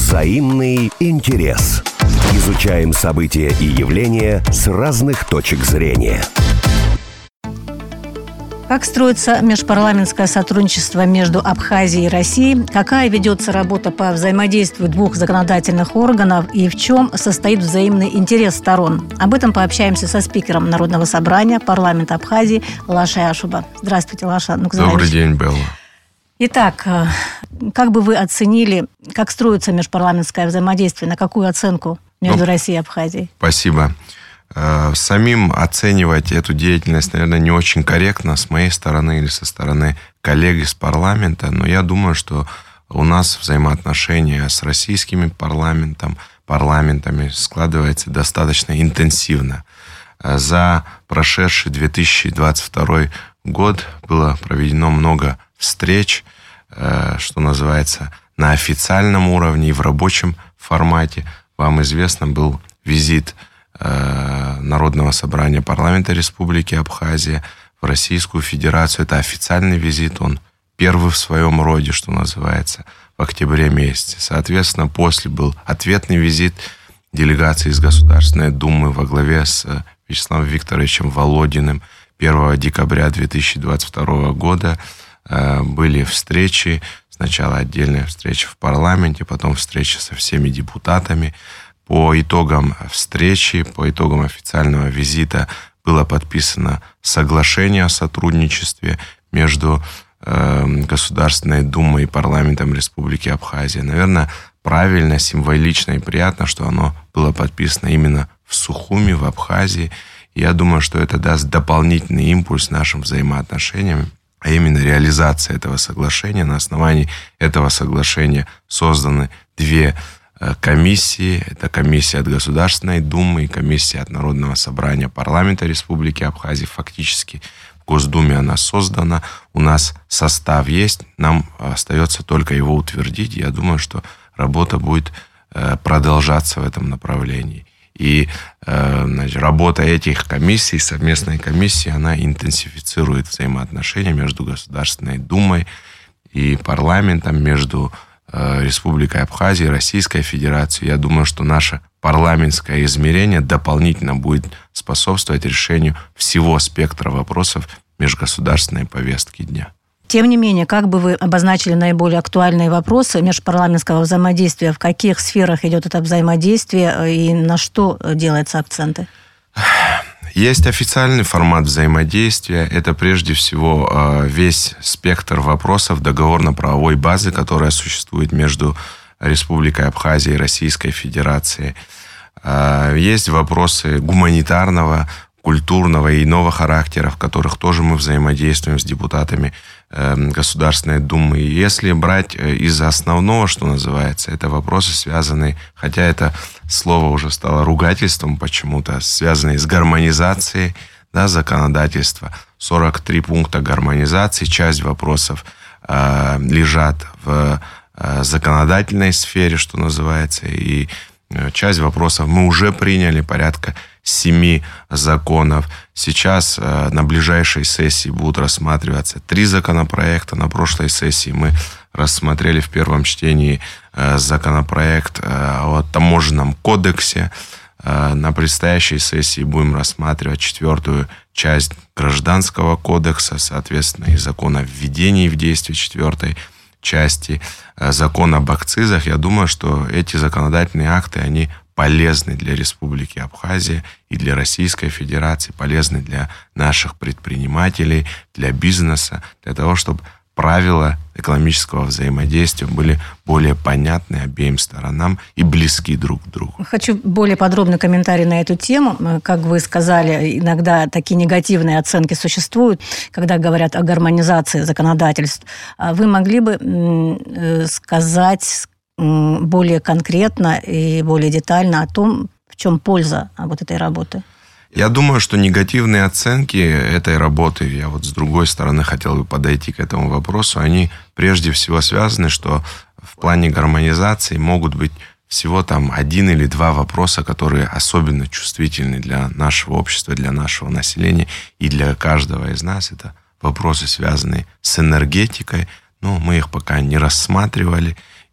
Взаимный интерес. Изучаем события и явления с разных точек зрения. Как строится межпарламентское сотрудничество между Абхазией и Россией? Какая ведется работа по взаимодействию двух законодательных органов? И в чем состоит взаимный интерес сторон? Об этом пообщаемся со спикером Народного собрания парламента Абхазии Лашай Ашуба. Здравствуйте, Лаша. Добрый день, Белла. Итак, как бы вы оценили, как строится межпарламентское взаимодействие? На какую оценку между Россией и Абхазией? Спасибо. Самим оценивать эту деятельность, наверное, не очень корректно с моей стороны или со стороны коллег из парламента, но я думаю, что у нас взаимоотношения с российскими парламентами складывается достаточно интенсивно. За прошедший 2022 год было проведено много встреч, что называется, на официальном уровне и в рабочем формате. Вам известно, был визит Народного собрания парламента Республики Абхазия в Российскую Федерацию. Это официальный визит, он первый в своем роде, что называется, в октябре месяце. Соответственно, после был ответный визит делегации из Государственной Думы во главе с Вячеславом Викторовичем Володиным 1 декабря 2022 года. Были встречи, сначала отдельная встреча в парламенте, потом встреча со всеми депутатами. По итогам встречи, по итогам официального визита было подписано соглашение о сотрудничестве между Государственной Думой и парламентом Республики Абхазия. Наверное, правильно, символично и приятно, что оно было подписано именно в Сухуми, в Абхазии. И я думаю, что это даст дополнительный импульс нашим взаимоотношениям, а именно реализация этого соглашения. На основании этого соглашения созданы две комиссии. Это комиссия от Государственной Думы и комиссия от Народного собрания парламента Республики Абхазия. Фактически в Госдуме она создана. У нас состав есть. Нам остается только его утвердить. Я думаю, что работа будет продолжаться в этом направлении. И работа этих комиссий, совместной комиссии, она интенсифицирует взаимоотношения между Государственной Думой и парламентом, между Республикой Абхазия и Российской Федерацией. Я думаю, что наше парламентское измерение дополнительно будет способствовать решению всего спектра вопросов межгосударственной повестки дня. Тем не менее, как бы вы обозначили наиболее актуальные вопросы межпарламентского взаимодействия? В каких сферах идет это взаимодействие и на что делаются акценты? Есть официальный формат взаимодействия. Это прежде всего весь спектр вопросов договорно-правовой базы, которая существует между Республикой Абхазия и Российской Федерацией. Есть вопросы гуманитарного, культурного и иного характера, в которых тоже мы взаимодействуем с депутатами Государственной Думы. И если брать из основного, что называется, это вопросы, связанные, хотя это слово уже стало ругательством почему-то, связанные с гармонизацией законодательства. 43 пункта гармонизации, часть вопросов лежат в законодательной сфере, что называется, и часть вопросов мы уже приняли, порядка 7 законов. Сейчас на ближайшей сессии будут рассматриваться 3 законопроекта. На прошлой сессии мы рассмотрели в первом чтении законопроект о таможенном кодексе. На предстоящей сессии будем рассматривать 4-ю часть Гражданского кодекса, соответственно, и закон о введении в действие 4-й части, закон об акцизах. Я думаю, что эти законодательные акты, они полезны для Республики Абхазия и для Российской Федерации, полезны для наших предпринимателей, для бизнеса, для того, чтобы правила экономического взаимодействия были более понятны обеим сторонам и близки друг к другу. Хочу более подробный комментарий на эту тему. Как вы сказали, иногда такие негативные оценки существуют, когда говорят о гармонизации законодательств. Вы могли бы сказать более конкретно и более детально о том, в чем польза вот этой работы? Я думаю, что негативные оценки этой работы, я вот с другой стороны хотел бы подойти к этому вопросу, они прежде всего связаны, что в плане гармонизации могут быть всего там 1 или 2 вопроса, которые особенно чувствительны для нашего общества, для нашего населения и для каждого из нас. Это вопросы, связанные с энергетикой, но мы их пока не рассматривали.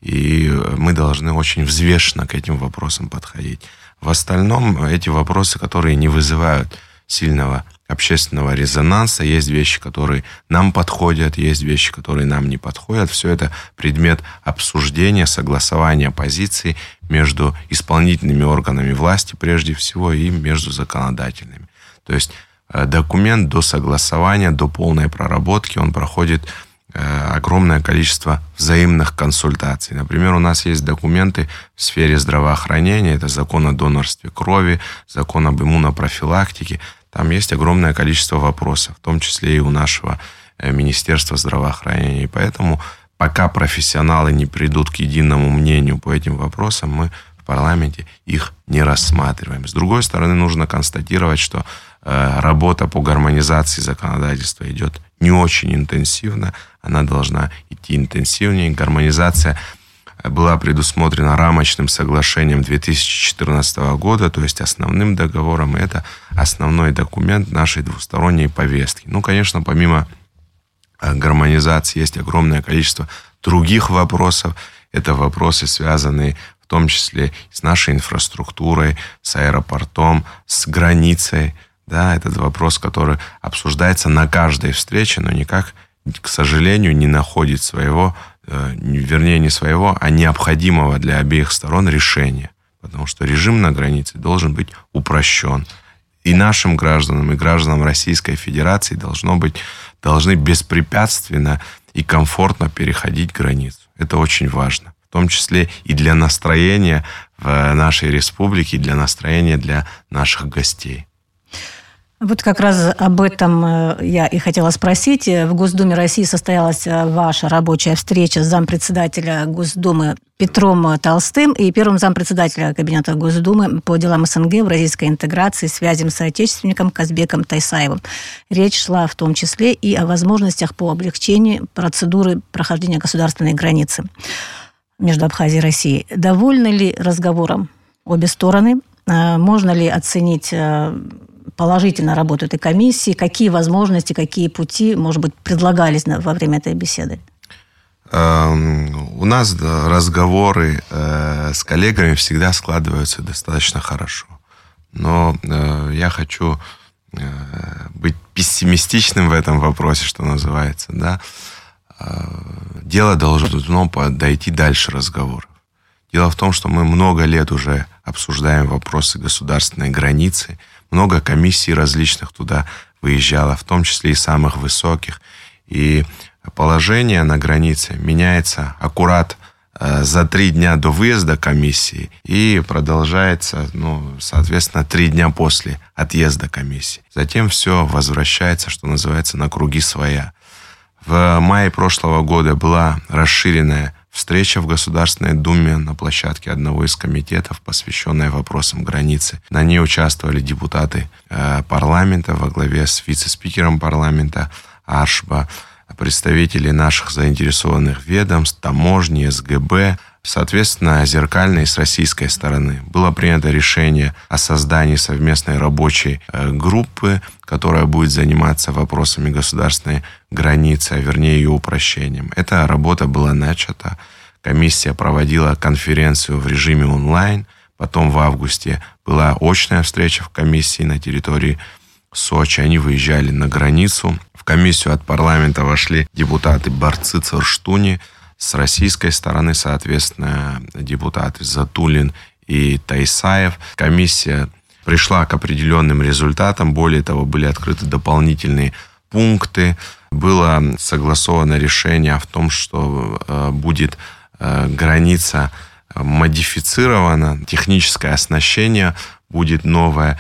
и мы должны очень взвешенно к этим вопросам подходить. В остальном эти вопросы, которые не вызывают сильного общественного резонанса, есть вещи, которые нам подходят, есть вещи, которые нам не подходят. Все это предмет обсуждения, согласования позиций между исполнительными органами власти, прежде всего, и между законодательными. То есть документ до согласования, до полной проработки, он проходит огромное количество взаимных консультаций. Например, у нас есть документы в сфере здравоохранения, это закон о донорстве крови, закон об иммунопрофилактике. Там есть огромное количество вопросов, в том числе и у нашего Министерства здравоохранения. И поэтому, пока профессионалы не придут к единому мнению по этим вопросам, мы в парламенте их не рассматриваем. С другой стороны, нужно констатировать, что работа по гармонизации законодательства идет не очень интенсивно, она должна идти интенсивнее. Гармонизация была предусмотрена рамочным соглашением 2014 года, то есть основным договором, и это основной документ нашей двусторонней повестки. Ну, конечно, помимо гармонизации есть огромное количество других вопросов. Это вопросы, связанные в том числе с нашей инфраструктурой, с аэропортом, с границей. Да, этот вопрос, который обсуждается на каждой встрече, но никак, к сожалению, не находит своего, вернее, не своего, а необходимого для обеих сторон решения. Потому что режим на границе должен быть упрощен. И нашим гражданам, и гражданам Российской Федерации должны беспрепятственно и комфортно переходить границу. Это очень важно. В том числе и для настроения в нашей республике, и для настроения для наших гостей. Вот как раз об этом я и хотела спросить. В Госдуме России состоялась ваша рабочая встреча с зампредседателя Госдумы Петром Толстым и первым зампредседателя Кабинета Госдумы по делам СНГ, евразийской интеграции, связям с соотечественником Казбеком Тайсаевым. Речь шла в том числе и о возможностях по облегчению процедуры прохождения государственной границы между Абхазией и Россией. Довольны ли разговором обе стороны? Можно ли оценить положительно работу этой комиссии? Какие возможности, какие пути, может быть, предлагались во время этой беседы? У нас разговоры с коллегами всегда складываются достаточно хорошо. Но я хочу быть пессимистичным в этом вопросе, что называется. Да? Дело должно дойти дальше разговоров. Дело в том, что мы много лет уже обсуждаем вопросы государственной границы. Много комиссий различных туда выезжало, в том числе и самых высоких. И положение на границе меняется аккурат за 3 дня до выезда комиссии и продолжается, соответственно, 3 дня после отъезда комиссии. Затем все возвращается, что называется, на круги своя. В мае прошлого года была расширенная встреча в Государственной Думе на площадке одного из комитетов, посвященная вопросам границы. На ней участвовали депутаты парламента во главе с вице-спикером парламента Аршба, представители наших заинтересованных ведомств, таможни, СГБ, соответственно, зеркально и с российской стороны. Было принято решение о создании совместной рабочей группы, которая будет заниматься вопросами государственной границы, а вернее ее упрощением. Эта работа была начата. Комиссия проводила конференцию в режиме онлайн. Потом в августе была очная встреча в комиссии на территории Сочи. Они выезжали на границу. В комиссию от парламента вошли депутаты Барцыц, Рштуни. С российской стороны, соответственно, депутаты Затулин и Тайсаев. Комиссия пришла к определенным результатам. Более того, были открыты дополнительные пункты. Было согласовано решение в том, что будет граница модифицирована, техническое оснащение будет новое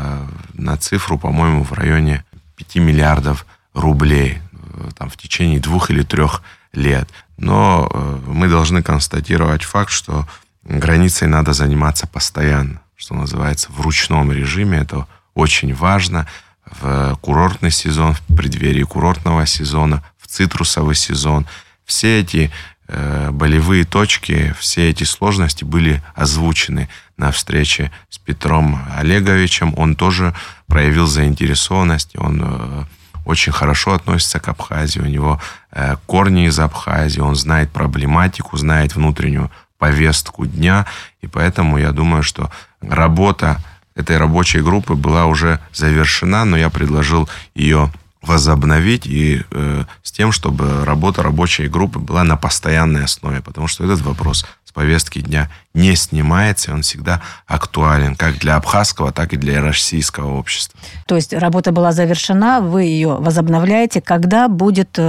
на цифру, по-моему, в районе 5 миллиардов рублей в течение 2 или 3 лет. Но мы должны констатировать факт, что границей надо заниматься постоянно, что называется, в ручном режиме. Это очень важно в курортный сезон, в преддверии курортного сезона, в цитрусовый сезон. Все эти болевые точки, все эти сложности были озвучены на встрече с Петром Олеговичем. Он тоже проявил заинтересованность, он очень хорошо относится к Абхазии, у него корни из Абхазии, он знает проблематику, знает внутреннюю повестку дня, и поэтому я думаю, что работа этой рабочей группы была уже завершена, но я предложил ее возобновить и с тем, чтобы работа рабочей группы была на постоянной основе, потому что этот вопрос с повестки дня не снимается, и он всегда актуален как для абхазского, так и для российского общества. То есть работа была завершена, вы ее возобновляете. Когда будет,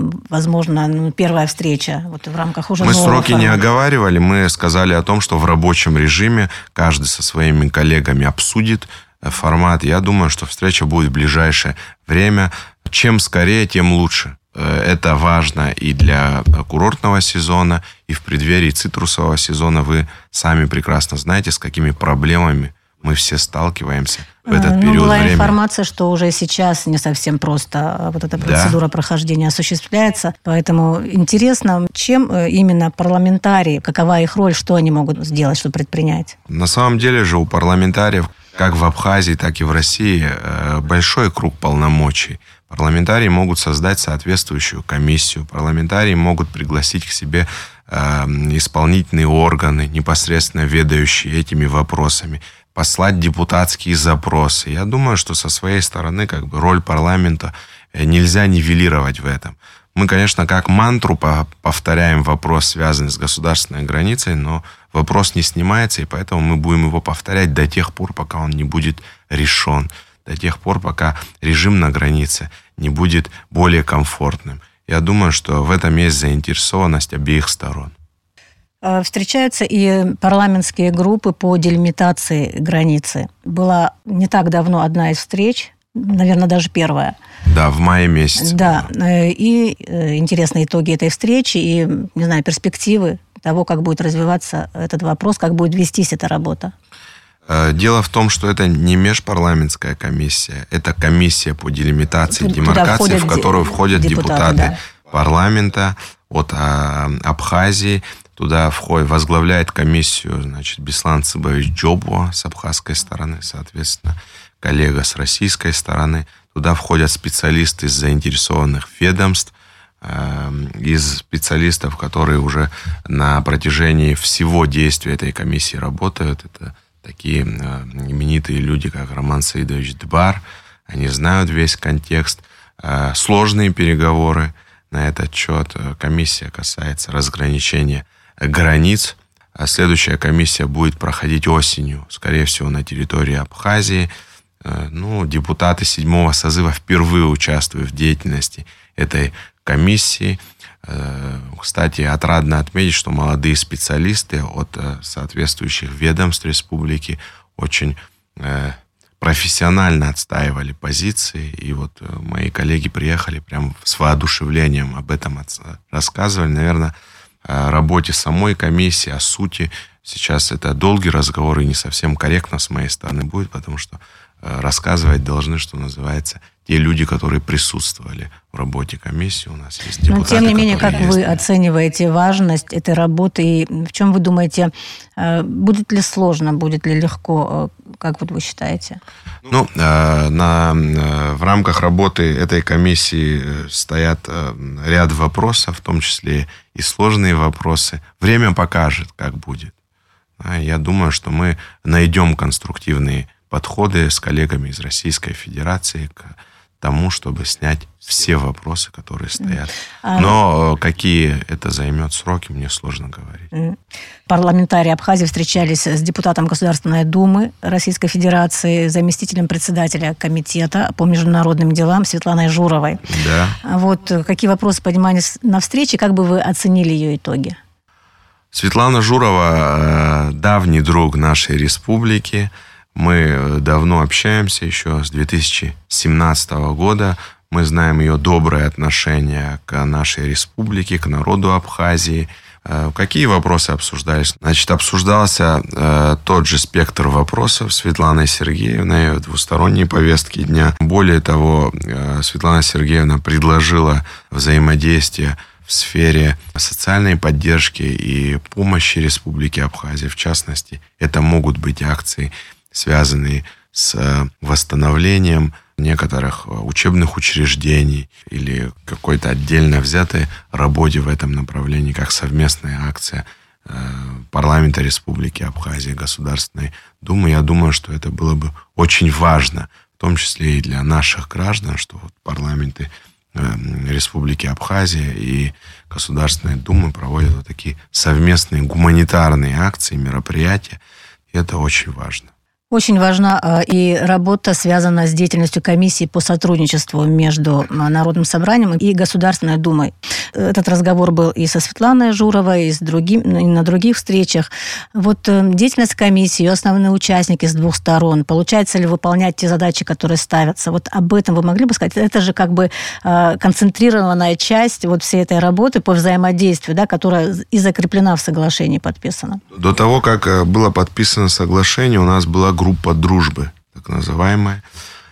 возможно, первая встреча вот в рамках уже Мы нового сроки формата? не оговаривали, мы сказали о том, что в рабочем режиме каждый со своими коллегами обсудит формат. Я думаю, что встреча будет в ближайшее время. Чем скорее, тем лучше. Это важно и для курортного сезона, и в преддверии цитрусового сезона. Вы сами прекрасно знаете, с какими проблемами мы все сталкиваемся в этот период была времени. Информация, что уже сейчас не совсем просто вот эта процедура прохождения осуществляется. Поэтому интересно, чем именно парламентарии, какова их роль, что они могут сделать, что предпринять? На самом деле же у парламентариев, как в Абхазии, так и в России, большой круг полномочий. Парламентарии могут создать соответствующую комиссию. Парламентарии могут пригласить к себе исполнительные органы, непосредственно ведающие этими вопросами, послать депутатские запросы. Я думаю, что со своей стороны роль парламента нельзя нивелировать в этом. Мы, конечно, как мантру повторяем вопрос, связанный с государственной границей, но вопрос не снимается, и поэтому мы будем его повторять до тех пор, пока он не будет решен, до тех пор, пока режим на границе не будет более комфортным. Я думаю, что в этом есть заинтересованность обеих сторон. Встречаются и парламентские группы по делимитации границы. Была не так давно одна из встреч, наверное, даже первая. Да, в мае месяце. Да, и интересные итоги этой встречи, и, не знаю, перспективы того, как будет развиваться этот вопрос, как будет вестись эта работа. Дело в том, что это не межпарламентская комиссия, это комиссия по делимитации и демаркации, в которую входят депутаты парламента от Абхазии. Туда возглавляет комиссию, Беслан Цыбович Джобуа с абхазской стороны, соответственно, коллега с российской стороны. Туда входят специалисты из заинтересованных ведомств, из специалистов, которые уже на протяжении всего действия этой комиссии работают. Это такие именитые люди, как Роман Саидович Дбар. Они знают весь контекст. Сложные переговоры на этот счет. Комиссия касается разграничения границ. Следующая комиссия будет проходить осенью, скорее всего, на территории Абхазии. Депутаты 7-го созыва впервые участвуют в деятельности этой комиссии. Кстати, отрадно отметить, что молодые специалисты от соответствующих ведомств республики очень профессионально отстаивали позиции. И мои коллеги приехали прям с воодушевлением об этом рассказывали. Наверное, о работе самой комиссии, о сути. Сейчас это долгий разговор и не совсем корректно с моей стороны будет, потому что рассказывать должны, что называется, те люди, которые присутствовали в работе комиссии. У нас есть депутаты. Но, тем не менее, как вы оцениваете важность этой работы и в чем вы думаете, будет ли сложно, будет ли легко, как вы считаете? В рамках работы этой комиссии стоят ряд вопросов, в том числе и сложные вопросы. Время покажет, как будет. Я думаю, что мы найдем конструктивные подходы с коллегами из Российской Федерации к тому, чтобы снять все вопросы, которые стоят. Но какие это займет сроки, мне сложно говорить. Парламентарии Абхазии встречались с депутатом Государственной Думы Российской Федерации, заместителем председателя комитета по международным делам Светланой Журовой. Да. Какие вопросы поднимались на встрече, как бы вы оценили ее итоги? Светлана Журова давний друг нашей республики. Мы давно общаемся, еще с 2017 года. Мы знаем ее доброе отношение к нашей республике, к народу Абхазии. Какие вопросы обсуждались? Обсуждался тот же спектр вопросов Светланой Сергеевной, двусторонние повестки дня. Более того, Светлана Сергеевна предложила взаимодействие в сфере социальной поддержки и помощи Республике Абхазия. В частности, это могут быть акции, связанные с восстановлением некоторых учебных учреждений или какой-то отдельно взятой работе в этом направлении, как совместная акция парламента Республики Абхазия, Государственной Думы. Я думаю, что это было бы очень важно, в том числе и для наших граждан, что вот парламенты Республики Абхазия и Государственной Думы проводят вот такие совместные гуманитарные акции, мероприятия. И это очень важно. Очень важна и работа, связанная с деятельностью комиссии по сотрудничеству между Народным собранием и Государственной Думой. Этот разговор был и со Светланой Журовой, и на других встречах. Вот деятельность комиссии, ее основные участники с двух сторон, получается ли выполнять те задачи, которые ставятся? Вот об этом вы могли бы сказать? Это же как бы концентрированная часть вот всей этой работы по взаимодействию, да, которая и закреплена в соглашении, подписана. До того, как было подписано соглашение, у нас была группа дружбы, так называемая.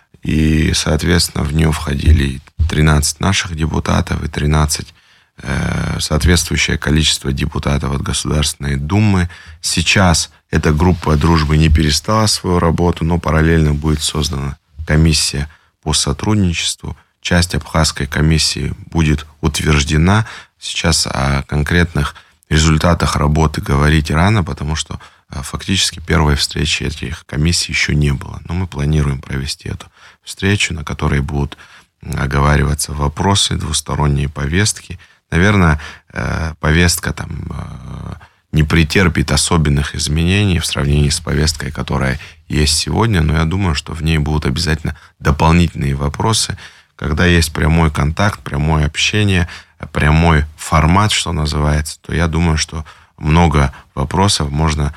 И, соответственно, в нее входили 13 наших депутатов и 13 соответствующее количество депутатов от Государственной Думы. Сейчас эта группа дружбы не перестала свою работу, но параллельно будет создана комиссия по сотрудничеству. Часть абхазской комиссии будет утверждена. Сейчас о конкретных результатах работы говорить рано, потому что фактически первой встречи этих комиссий еще не было. Но мы планируем провести эту встречу, на которой будут оговариваться вопросы, двусторонние повестки. Наверное, повестка там не претерпит особенных изменений в сравнении с повесткой, которая есть сегодня, но я думаю, что в ней будут обязательно дополнительные вопросы. Когда есть прямой контакт, прямое общение, прямой формат, что называется, то я думаю, что много вопросов можно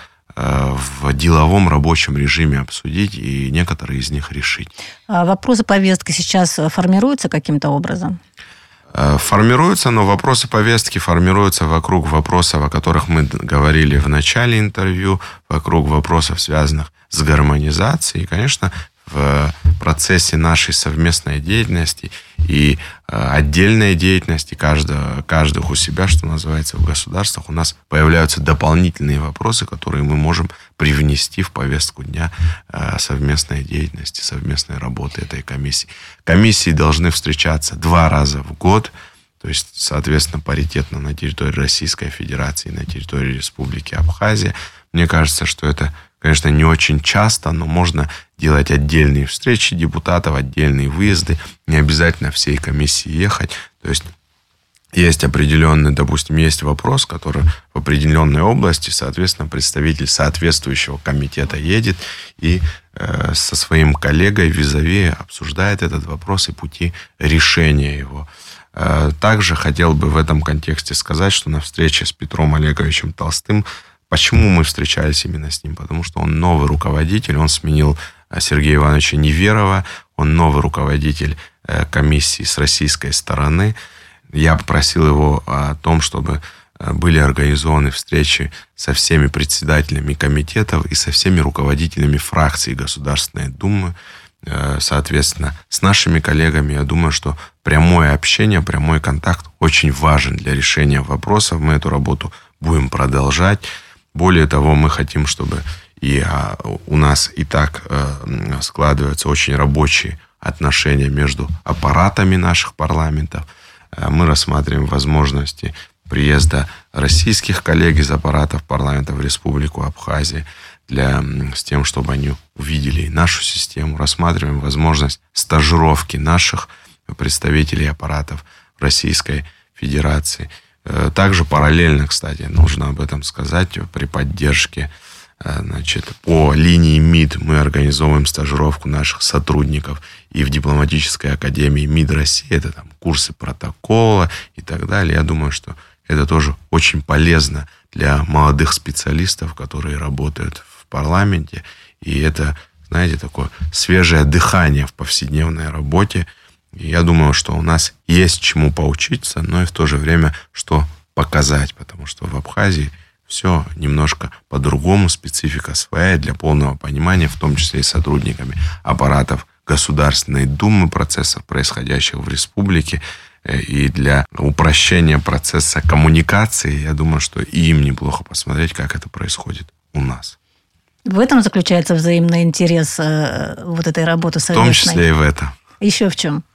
в деловом рабочем режиме обсудить и некоторые из них решить. А вопросы повестки сейчас формируются каким-то образом? Формируются, но вопросы повестки формируются вокруг вопросов, о которых мы говорили в начале интервью, вокруг вопросов, связанных с гармонизацией. И, конечно, в процессе нашей совместной деятельности и отдельной деятельности каждого у себя, что называется, в государствах, у нас появляются дополнительные вопросы, которые мы можем привнести в повестку дня совместной деятельности, совместной работы этой комиссии. Комиссии должны встречаться 2 раза в год, то есть, соответственно, паритетно на территории Российской Федерации и на территории Республики Абхазия. Мне кажется, что это, конечно, не очень часто, но можно делать отдельные встречи депутатов, отдельные выезды, не обязательно всей комиссии ехать. То есть определенный, допустим, есть вопрос, который в определенной области, соответственно, представитель соответствующего комитета едет и со своим коллегой визави обсуждает этот вопрос и пути решения его. Также хотел бы в этом контексте сказать, что на встрече с Петром Олеговичем Толстым, почему мы встречались именно с ним? Потому что он новый руководитель, он сменил Сергея Ивановича Неверова, он новый руководитель комиссии с российской стороны. Я попросил его о том, чтобы были организованы встречи со всеми председателями комитетов и со всеми руководителями фракций Государственной Думы. Соответственно, с нашими коллегами, я думаю, что прямое общение, прямой контакт очень важен для решения вопросов. Мы эту работу будем продолжать. Более того, мы хотим, чтобы у нас и так складываются очень рабочие отношения между аппаратами наших парламентов. Мы рассматриваем возможности приезда российских коллег из аппаратов парламента в Республику Абхазия с тем, чтобы они увидели нашу систему. Рассматриваем возможность стажировки наших представителей аппаратов Российской Федерации. Также параллельно, кстати, нужно об этом сказать, при поддержке, по линии МИД мы организовываем стажировку наших сотрудников и в дипломатической академии МИД России. Это там курсы протокола и так далее. Я думаю, что это тоже очень полезно для молодых специалистов, которые работают в парламенте. И это, знаете, такое свежее дыхание в повседневной работе. И я думаю, что у нас есть чему поучиться, но и в то же время что показать, потому что в Абхазии все немножко по-другому, специфика своя, для полного понимания, в том числе и сотрудниками аппаратов Государственной Думы, процессов, происходящих в республике, и для упрощения процесса коммуникации, я думаю, что и им неплохо посмотреть, как это происходит у нас. В этом заключается взаимный интерес вот этой работы совместной? В том числе и в этом. Еще в чем?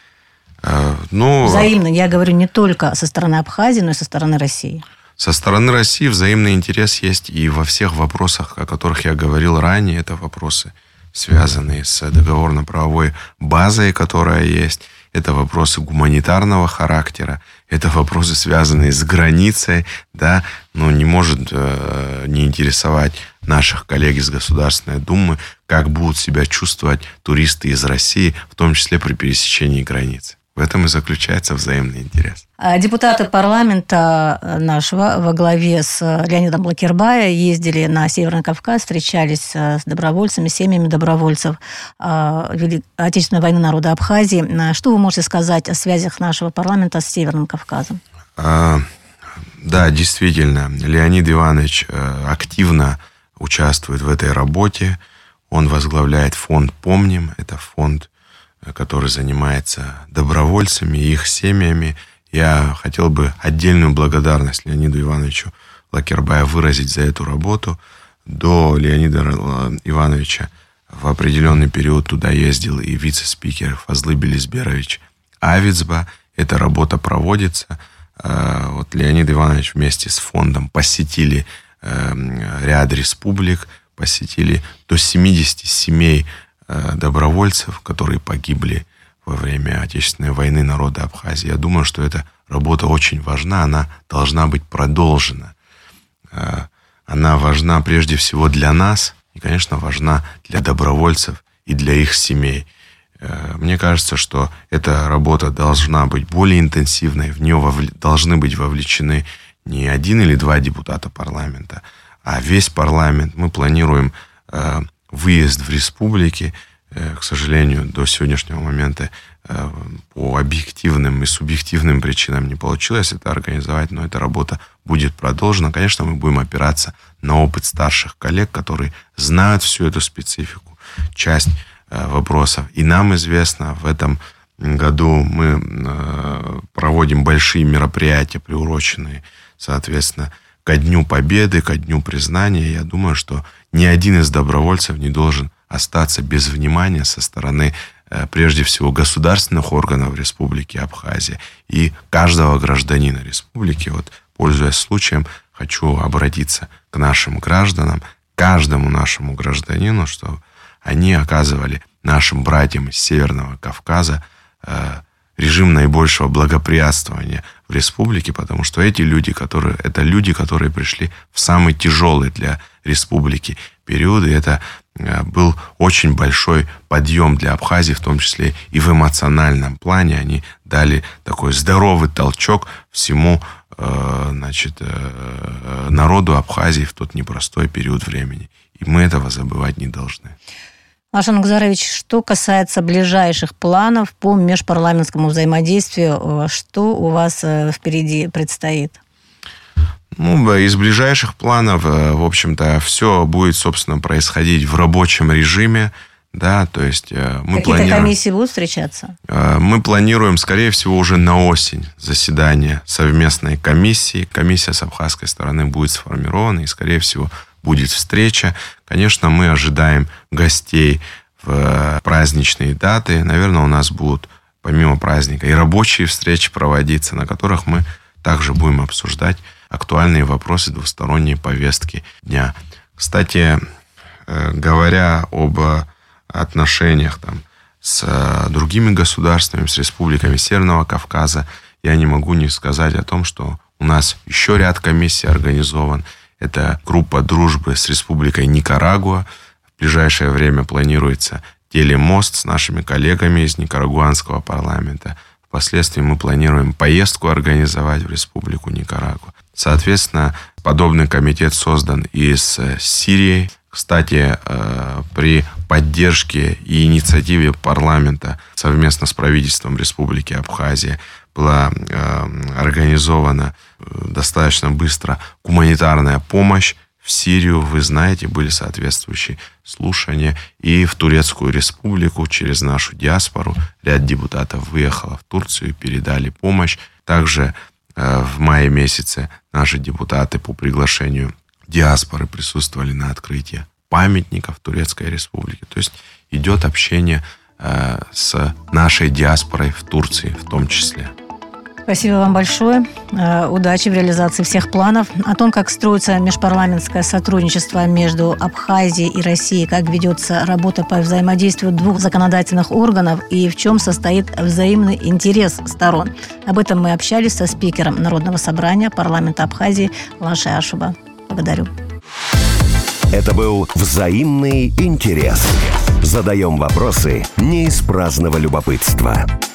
Ну, взаимно, я говорю, не только со стороны Абхазии, но и со стороны России. Со стороны России взаимный интерес есть и во всех вопросах, о которых я говорил ранее. Это вопросы, связанные с договорно-правовой базой, которая есть. Это вопросы гуманитарного характера. Это вопросы, связанные с границей. Да? Но не может не интересовать наших коллег из Государственной Думы, как будут себя чувствовать туристы из России, в том числе при пересечении границы. В этом и заключается взаимный интерес. Депутаты парламента нашего во главе с Леонидом Лакербая ездили на Северный Кавказ, встречались с добровольцами, семьями добровольцев Отечественной войны народа Абхазии. Что вы можете сказать о связях нашего парламента с Северным Кавказом? Да, действительно, Леонид Иванович активно участвует в этой работе. Он возглавляет фонд «Помним». Это фонд, который занимается добровольцами и их семьями. Я хотел бы отдельную благодарность Леониду Ивановичу Лакербаю выразить за эту работу. До Леонида Ивановича в определенный период туда ездил и вице-спикер Фазлы Белизберович Авицба. Эта работа проводится. Вот Леонид Иванович вместе с фондом посетили ряд республик, посетили до 70 семей добровольцев, которые погибли во время Отечественной войны народа Абхазии. Я думаю, что эта работа очень важна, она должна быть продолжена. Она важна прежде всего для нас и, конечно, важна для добровольцев и для их семей. Мне кажется, что эта работа должна быть более интенсивной, в нее должны быть вовлечены не один или два депутата парламента, а весь парламент. Мы планируем выезд в республики. К сожалению, до сегодняшнего момента по объективным и субъективным причинам не получилось это организовать, но эта работа будет продолжена. Конечно, мы будем опираться на опыт старших коллег, которые знают всю эту специфику, часть вопросов. И нам известно, в этом году мы проводим большие мероприятия, приуроченные, соответственно, ко Дню Победы, ко Дню Признания. Я думаю, что ни один из добровольцев не должен остаться без внимания со стороны, прежде всего, государственных органов Республики Абхазия и каждого гражданина республики. Вот, пользуясь случаем, хочу обратиться к нашим гражданам, каждому нашему гражданину, чтобы они оказывали нашим братьям из Северного Кавказа режим наибольшего благоприятствования в республике, потому что это люди, которые пришли в самый тяжелый для республики период, и это был очень большой подъем для Абхазии, в том числе и в эмоциональном плане. Они дали такой здоровый толчок всему народу Абхазии в тот непростой период времени. И мы этого забывать не должны. Машин Нугзарович, что касается ближайших планов по межпарламентскому взаимодействию, что у вас впереди предстоит? Из ближайших планов, в общем-то, все будет, собственно, происходить в рабочем режиме. Да, то есть мы Какие-то комиссии будут встречаться? Мы планируем, скорее всего, уже на осень заседание совместной комиссии. Комиссия с абхазской стороны будет сформирована, и, скорее всего, будет встреча. Конечно, мы ожидаем гостей в праздничные даты. Наверное, у нас будут, помимо праздника, и рабочие встречи проводиться, на которых мы также будем обсуждать актуальные вопросы двусторонней повестки дня. Кстати, говоря об отношениях с другими государствами, с республиками Северного Кавказа, я не могу не сказать о том, что у нас еще ряд комиссий организован. Это группа дружбы с Республикой Никарагуа. В ближайшее время планируется телемост с нашими коллегами из никарагуанского парламента. Впоследствии мы планируем поездку организовать в Республику Никарагуа. Соответственно, подобный комитет создан и с Сирией. Кстати, при поддержке и инициативе парламента совместно с правительством Республики Абхазия была организована достаточно быстро гуманитарная помощь в Сирию. Вы знаете, были соответствующие слушания. И в Турецкую Республику через нашу диаспору ряд депутатов выехало в Турцию и передали помощь. Также в мае месяце наши депутаты по приглашению диаспоры присутствовали на открытии памятников Турецкой Республики. То есть идет общение с нашей диаспорой в Турции в том числе. Спасибо вам большое. Удачи в реализации всех планов. О том, как строится межпарламентское сотрудничество между Абхазией и Россией, как ведется работа по взаимодействию двух законодательных органов и в чем состоит взаимный интерес сторон. Об этом мы общались со спикером Народного собрания парламента Абхазии Лашей Ашуба. Благодарю. Это был «Взаимный интерес». Задаем вопросы не из праздного любопытства.